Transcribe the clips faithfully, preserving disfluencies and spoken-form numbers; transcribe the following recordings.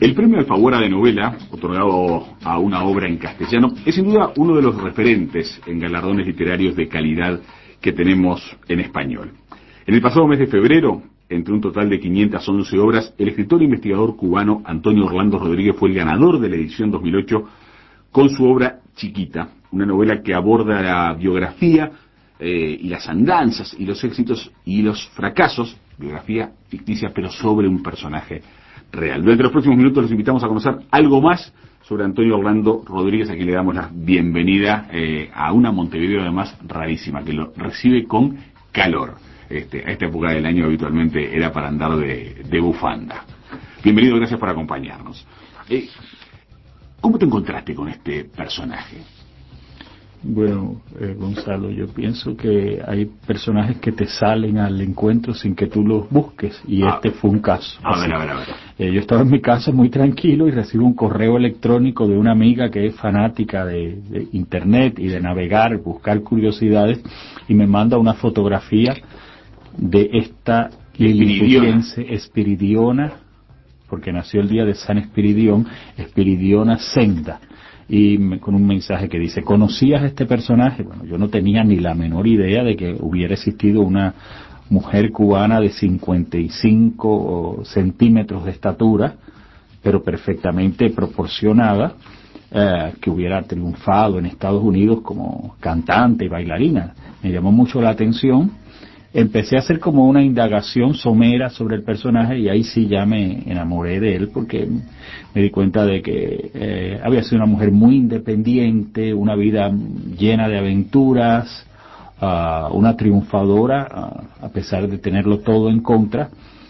El premio Alfaguara de novela, otorgado a una obra en castellano, es sin duda uno de los referentes en galardones literarios de calidad que tenemos en español. En el pasado mes de febrero, entre un total de quinientas once obras, el escritor e investigador cubano Antonio Orlando Rodríguez fue el ganador de la edición dos mil ocho con su obra Chiquita, una novela que aborda la biografía eh, y las andanzas y los éxitos y los fracasos, biografía ficticia, pero sobre un personaje real. Durante los próximos minutos los invitamos a conocer algo más sobre Antonio Orlando Rodríguez, a quien le damos la bienvenida eh, a una Montevideo además rarísima, que lo recibe con calor. Este, a esta época del año habitualmente era para andar de, de bufanda. Bienvenido, gracias por acompañarnos. Eh, ¿Cómo te encontraste con este personaje? Bueno, eh, Gonzalo, yo pienso que hay personajes que te salen al encuentro sin que tú los busques, y ah, este fue un caso. A ver, a ver, a ver. Eh, yo estaba en mi casa muy tranquilo y recibo un correo electrónico de una amiga que es fanática de, de internet y de navegar, buscar curiosidades, y me manda una fotografía de esta liliputiense Espiridiona, porque nació el día de San Espiridión, Espiridiona Senda, y me, con un mensaje que dice: ¿conocías este personaje? Bueno, yo no tenía ni la menor idea de que hubiera existido una mujer cubana de cincuenta y cinco centímetros de estatura, pero perfectamente proporcionada, eh, que hubiera triunfado en Estados Unidos como cantante y bailarina. Me llamó mucho la atención. Empecé a hacer como una indagación somera sobre el personaje, y ahí sí ya me enamoré de él, porque me di cuenta de que eh, había sido una mujer muy independiente, una vida llena de aventuras, uh, una triunfadora, uh, a pesar de tenerlo todo en contra.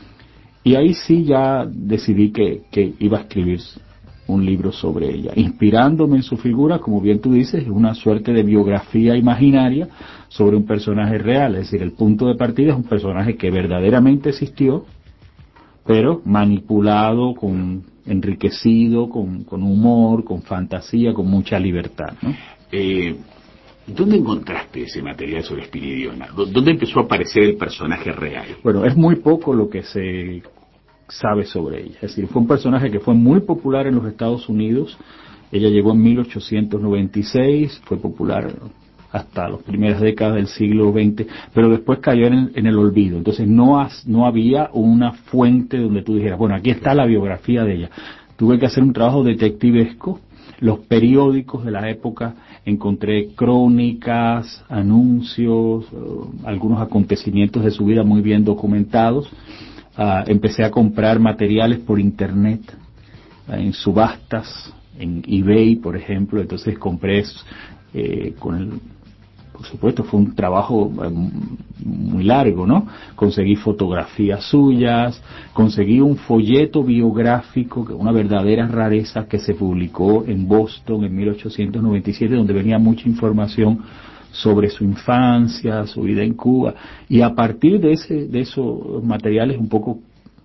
Y ahí sí ya decidí que, que iba a escribir un libro sobre ella, inspirándome en su figura, como bien tú dices, una suerte de biografía imaginaria sobre un personaje real. Es decir, el punto de partida es un personaje que verdaderamente existió, pero manipulado, con enriquecido, con, con humor, con fantasía, con mucha libertad, ¿no? Eh, ¿Dónde encontraste ese material sobre Espiridiona? ¿Dónde empezó a aparecer el personaje real? Bueno, es muy poco lo que se sabe sobre ella. Es decir, fue un personaje que fue muy popular en los Estados Unidos. Ella llegó en mil ochocientos noventa y seis, fue popular hasta las primeras décadas del siglo veinte, pero después cayó en el, en el olvido. Entonces no, has, no había una fuente donde tú dijeras, bueno, aquí está la biografía de ella. Tuve que hacer un trabajo detectivesco. Los periódicos de la época, encontré crónicas, anuncios, uh, algunos acontecimientos de su vida muy bien documentados. Uh, empecé a comprar materiales por internet, uh, en subastas, en eBay, por ejemplo. Entonces compré, eh, con el, por supuesto, fue un trabajo um, muy largo, ¿no? Conseguí fotografías suyas, conseguí un folleto biográfico, una verdadera rareza, que se publicó en Boston en mil ochocientos noventa y siete, donde venía mucha información sobre su infancia, su vida en Cuba, y a partir de ese de esos materiales un poco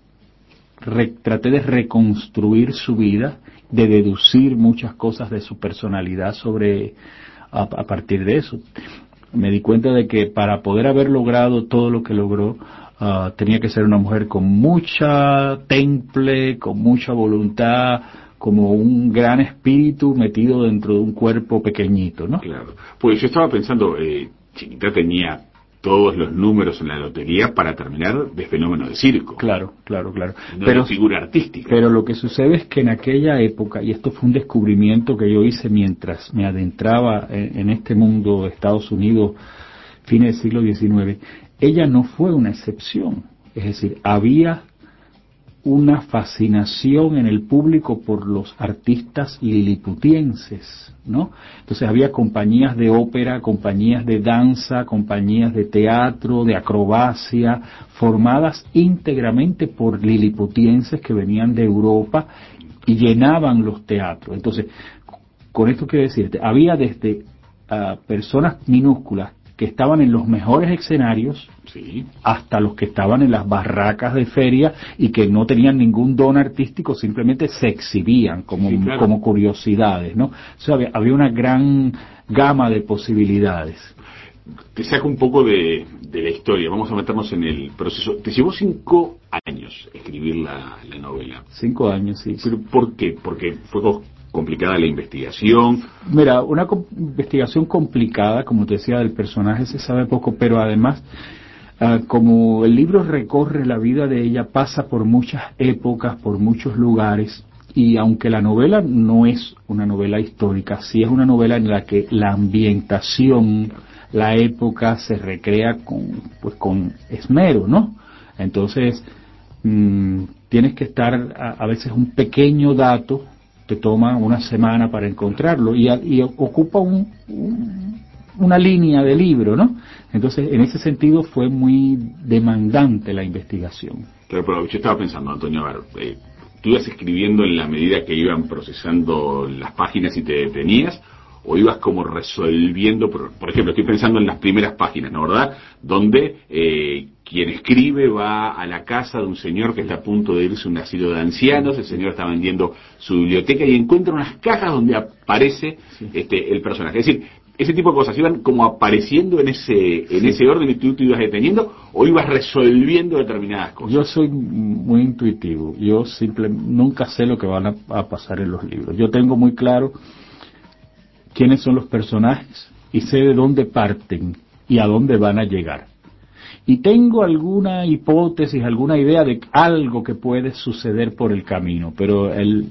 re, traté de reconstruir su vida, de deducir muchas cosas de su personalidad sobre a, a partir de eso. Me di cuenta de que para poder haber logrado todo lo que logró, uh, tenía que ser una mujer con mucha temple, con mucha voluntad, como un gran espíritu metido dentro de un cuerpo pequeñito, ¿no? Claro. Pues yo estaba pensando, eh, Chiquita tenía todos los números en la lotería para terminar de fenómeno de circo. Claro, claro, claro. No pero, de figura artística. Pero lo que sucede es que en aquella época, y esto fue un descubrimiento que yo hice mientras me adentraba en, en este mundo de Estados Unidos, fines del siglo diecinueve, ella no fue una excepción. Es decir, había una fascinación en el público por los artistas liliputienses, ¿no? Entonces había compañías de ópera, compañías de danza, compañías de teatro, de acrobacia, formadas íntegramente por liliputienses que venían de Europa y llenaban los teatros. Entonces, con esto quiero decirte, había desde uh, personas minúsculas que estaban en los mejores escenarios, sí, hasta los que estaban en las barracas de feria y que no tenían ningún don artístico, simplemente se exhibían como, sí, claro, como curiosidades, ¿no? O sea, había, había una gran gama de posibilidades. te saco un poco de, de la historia, vamos a meternos en el proceso. Te llevó cinco años escribir la, la novela. Cinco años, sí. ¿Pero por qué? Porque fue complicada la investigación. Mira, una co- investigación complicada, como te decía, del personaje se sabe poco, pero además, uh, como el libro recorre la vida de ella, pasa por muchas épocas, por muchos lugares, y aunque la novela no es una novela histórica, sí es una novela en la que la ambientación, la época se recrea con, pues, con esmero, ¿no? Entonces, mmm, tienes que estar a, a veces un pequeño dato, te toma una semana para encontrarlo y, y ocupa un, un, una línea de libro, ¿no? Entonces, en ese sentido fue muy demandante la investigación. Claro, pero yo estaba pensando, Antonio, a ver, eh, ¿tú ibas escribiendo en la medida que iban procesando las páginas y te detenías? ¿O ibas como resolviendo? Por, por ejemplo, estoy pensando en las primeras páginas, ¿no, verdad? Donde eh, quien escribe va a la casa de un señor que está a punto de irse a un asilo de ancianos, el señor está vendiendo su biblioteca y encuentra unas cajas donde aparece sí. este, el personaje. Es decir, ese tipo de cosas iban como apareciendo en ese en sí. ese orden y tú te ibas deteniendo o ibas resolviendo determinadas cosas. Yo soy muy intuitivo, yo simplemente nunca sé lo que van a, a pasar en los libros. Yo tengo muy claro quiénes son los personajes y sé de dónde parten y a dónde van a llegar. Y tengo alguna hipótesis, alguna idea de algo que puede suceder por el camino, pero el,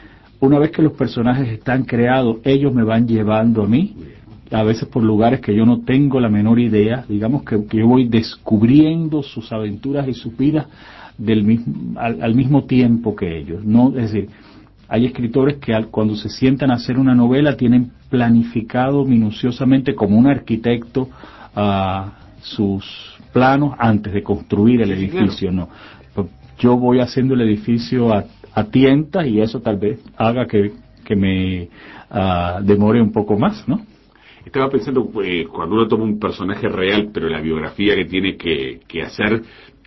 una vez que los personajes están creados, ellos me van llevando a mí, a veces por lugares que yo no tengo la menor idea, digamos que, que yo voy descubriendo sus aventuras y sus vidas del mismo, al, al mismo tiempo que ellos, ¿no? Es decir, hay escritores que al, cuando se sientan a hacer una novela tienen planificado minuciosamente como un arquitecto uh, sus planos antes de construir el edificio, no. Yo voy haciendo el edificio a, a tientas y eso tal vez haga que, que me uh, demore un poco más, ¿no? Estaba pensando, eh, cuando uno toma un personaje real, pero la biografía que tiene que, que hacer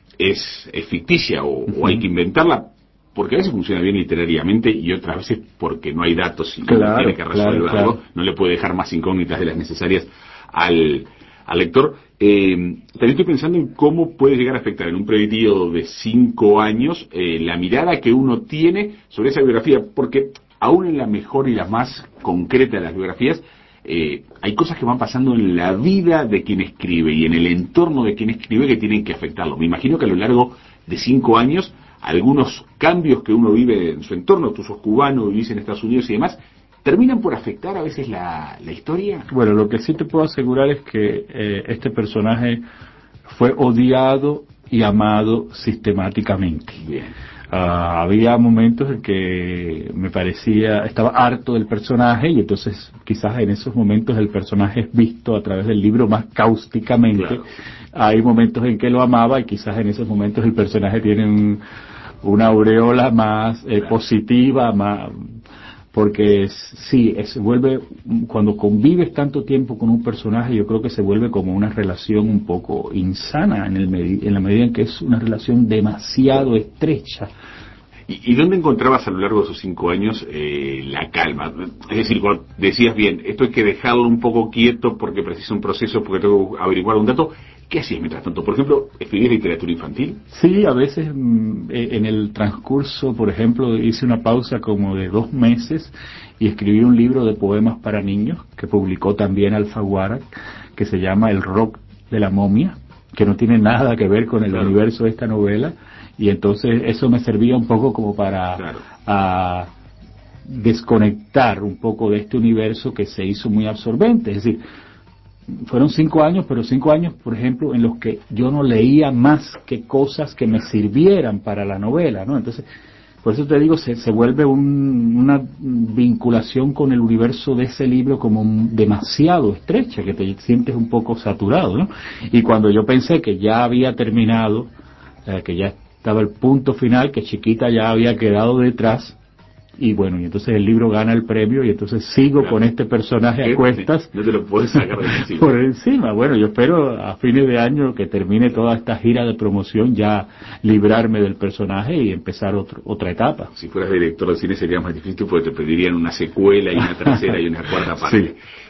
es, es ficticia o, uh-huh. o hay que inventarla, porque a veces funciona bien literariamente y otras veces porque no hay datos y claro, uno tiene que resolverlo, claro, claro. No le puede dejar más incógnitas de las necesarias al, al lector. Eh, también estoy pensando en cómo puede llegar a afectar en un periodo de cinco años eh, la mirada que uno tiene sobre esa biografía, porque aún en la mejor y la más concreta de las biografías, eh, hay cosas que van pasando en la vida de quien escribe y en el entorno de quien escribe que tienen que afectarlo. Me imagino que a lo largo de cinco años algunos cambios que uno vive en su entorno, tú sos cubano, vivís en Estados Unidos y demás, ¿terminan por afectar a veces la, la historia? Bueno, lo que sí te puedo asegurar es que eh, este personaje fue odiado y amado sistemáticamente. Bien. Uh, había momentos en que me parecía, estaba harto del personaje y entonces quizás en esos momentos el personaje es visto a través del libro más cáusticamente. Claro. Hay momentos en que lo amaba y quizás en esos momentos el personaje tiene un, una aureola más eh, claro. positiva, más, porque sí, se vuelve, cuando convives tanto tiempo con un personaje, yo creo que se vuelve como una relación un poco insana en, el en la medida en que es una relación demasiado estrecha. ¿Y, y dónde encontrabas a lo largo de esos cinco años eh, la calma? Es decir, cuando decías bien, esto hay que dejarlo un poco quieto porque precisa un proceso, porque tengo que averiguar un dato. ¿Qué hacías mientras tanto? Por ejemplo, ¿escribías literatura infantil? Sí, a veces en el transcurso, por ejemplo, hice una pausa como de dos meses y escribí un libro de poemas para niños que publicó también Alfaguara, que se llama El rock de la momia, que no tiene nada que ver con el claro. universo de esta novela, y entonces eso me servía un poco como para claro. a, desconectar un poco de este universo que se hizo muy absorbente, es decir, fueron cinco años, pero cinco años, por ejemplo, en los que yo no leía más que cosas que me sirvieran para la novela, ¿no? Entonces, por eso te digo, se, se vuelve un, una vinculación con el universo de ese libro como demasiado estrecha, que te sientes un poco saturado, ¿no? Y cuando yo pensé que ya había terminado, eh, que ya estaba el punto final, que Chiquita ya había quedado detrás, y bueno, y entonces el libro gana el premio y entonces sigo claro. con este personaje a cuestas. No te lo puedes sacar de encima. Por encima. Bueno, yo espero a fines de año que termine toda esta gira de promoción ya librarme del personaje y empezar otro, otra etapa. Si fueras director de cine sería más difícil porque te pedirían una secuela y una tercera y una cuarta parte. Sí.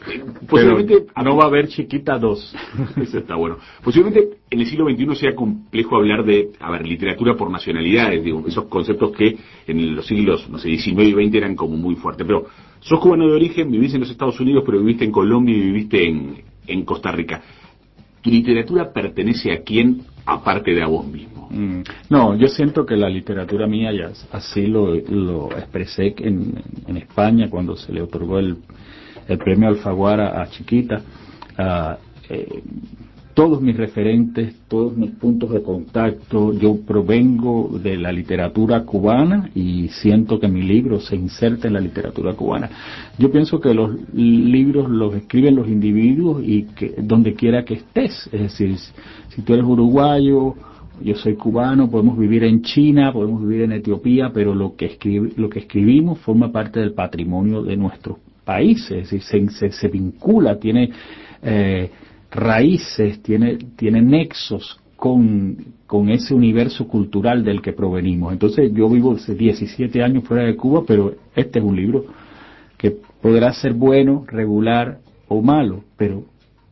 Posiblemente no va a haber Chiquita dos. Eso está bueno. Posiblemente en el siglo veintiuno sea complejo hablar de, a ver, literatura por nacionalidades, digo, esos conceptos que en los siglos, no sé, diecinueve y veinte eran como muy fuertes. Pero sos cubano de origen, vivís en los Estados Unidos, pero viviste en Colombia y viviste en, en Costa Rica. ¿Tu literatura pertenece a quién, aparte de a vos mismo? Mm, no, yo siento que la literatura mía, ya así lo, lo expresé en, en España cuando se le otorgó el, el premio Alfaguara a Chiquita. Uh, eh, todos mis referentes, todos mis puntos de contacto, yo provengo de la literatura cubana y siento que mi libro se inserta en la literatura cubana. Yo pienso que los libros los escriben los individuos y que donde quiera que estés, es decir, si tú eres uruguayo, yo soy cubano, podemos vivir en China, podemos vivir en Etiopía, pero lo que escribi- lo que escribimos forma parte del patrimonio de nuestros países, es decir, se, se, se vincula, tiene eh, raíces, tiene, tiene nexos con, con ese universo cultural del que provenimos. Entonces yo vivo hace diecisiete años fuera de Cuba, pero este es un libro que podrá ser bueno, regular o malo, pero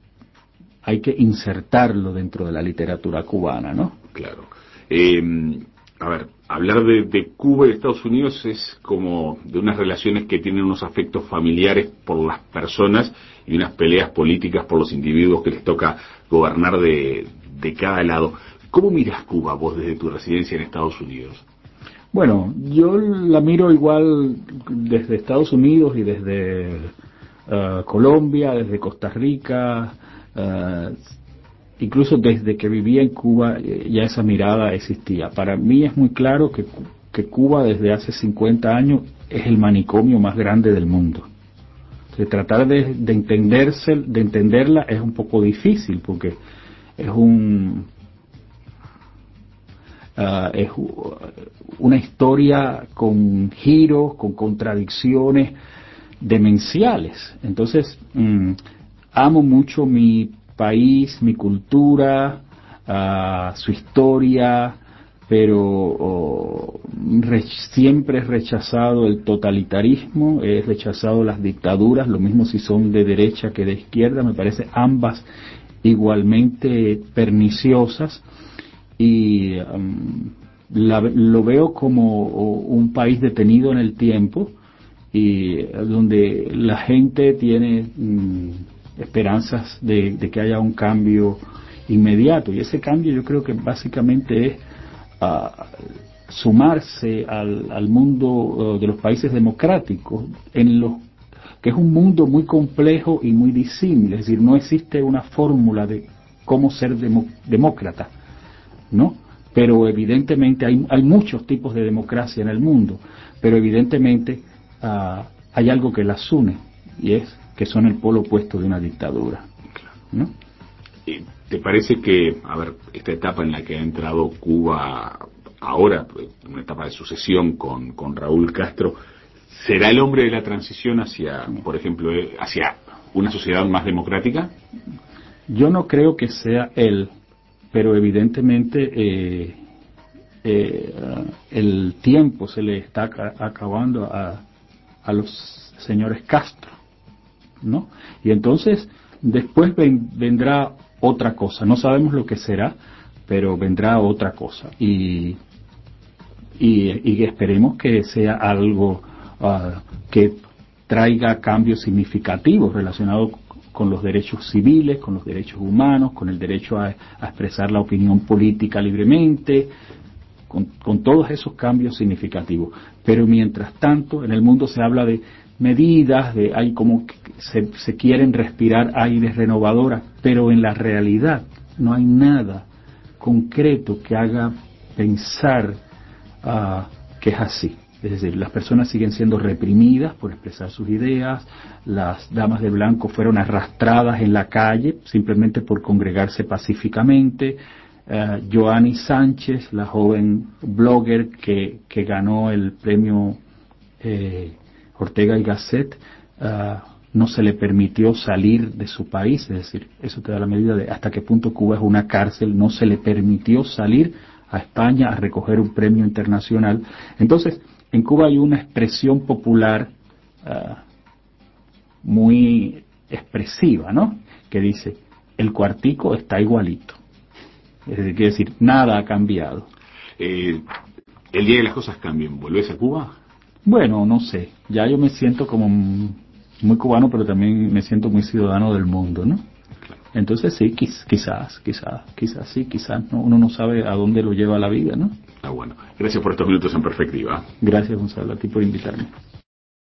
hay que insertarlo dentro de la literatura cubana, ¿no? Claro. Eh, a ver, hablar de, de Cuba y de Estados Unidos es como de unas relaciones que tienen unos afectos familiares por las personas y unas peleas políticas por los individuos que les toca gobernar de, de cada lado. ¿Cómo miras Cuba vos desde tu residencia en Estados Unidos? Bueno, yo la miro igual desde Estados Unidos y desde uh, Colombia, desde Costa Rica, uh, incluso desde que vivía en Cuba ya esa mirada existía. Para mí es muy claro que, que Cuba desde hace cincuenta años es el manicomio más grande del mundo. De tratar de, de entenderse, de entenderla es un poco difícil porque es un uh, es una historia con giros, con contradicciones demenciales. Entonces mmm, amo mucho mi país, mi cultura, uh, su historia, pero oh, re, siempre he rechazado el totalitarismo, he rechazado las dictaduras, lo mismo si son de derecha que de izquierda, me parece ambas igualmente perniciosas, y um, la, lo veo como oh, un país detenido en el tiempo y donde la gente tiene mm, esperanzas de, de que haya un cambio inmediato, y ese cambio yo creo que básicamente es uh, sumarse al, al mundo uh, de los países democráticos, en los que es un mundo muy complejo y muy disímil, es decir, no existe una fórmula de cómo ser demo, demócrata, ¿no? Pero evidentemente hay, hay muchos tipos de democracia en el mundo, pero evidentemente uh, hay algo que las une, y es que son el polo opuesto de una dictadura, ¿no? ¿Te parece que, a ver, esta etapa en la que ha entrado Cuba ahora, una etapa de sucesión con, con Raúl Castro, será el hombre de la transición hacia, por ejemplo, hacia una sociedad más democrática? Yo no creo que sea él, pero evidentemente eh, eh, el tiempo se le está acabando a, a los señores Castro, ¿no? Y entonces después ven, vendrá otra cosa, no sabemos lo que será, pero vendrá otra cosa, y y, y esperemos que sea algo uh, que traiga cambios significativos relacionados con los derechos civiles, con los derechos humanos, con el derecho a, a expresar la opinión política libremente, con, con todos esos cambios significativos. Pero mientras tanto, en el mundo se habla de medidas, de hay como que se, se quieren respirar aires renovadoras, pero en la realidad no hay nada concreto que haga pensar uh, que es así. Es decir, las personas siguen siendo reprimidas por expresar sus ideas, las damas de blanco fueron arrastradas en la calle simplemente por congregarse pacíficamente. Uh, Joanny Sánchez, la joven blogger que, que ganó el premio eh, Ortega y Gasset, uh, no se le permitió salir de su país, es decir, eso te da la medida de hasta qué punto Cuba es una cárcel, no se le permitió salir a España a recoger un premio internacional. Entonces, en Cuba hay una expresión popular uh, muy expresiva, ¿no? Que dice, el cuartico está igualito. Es decir, quiere decir, nada ha cambiado. Eh, el día que las cosas cambien, ¿volvés a Cuba? Bueno, no sé, ya yo me siento como muy cubano, pero también me siento muy ciudadano del mundo, ¿no? Claro. Entonces sí, quiz, quizás, quizás, quizás sí, quizás no, uno no sabe a dónde lo lleva la vida, ¿no? Ah, bueno. Gracias por estos minutos en perspectiva. Gracias, Gonzalo, a ti por invitarme.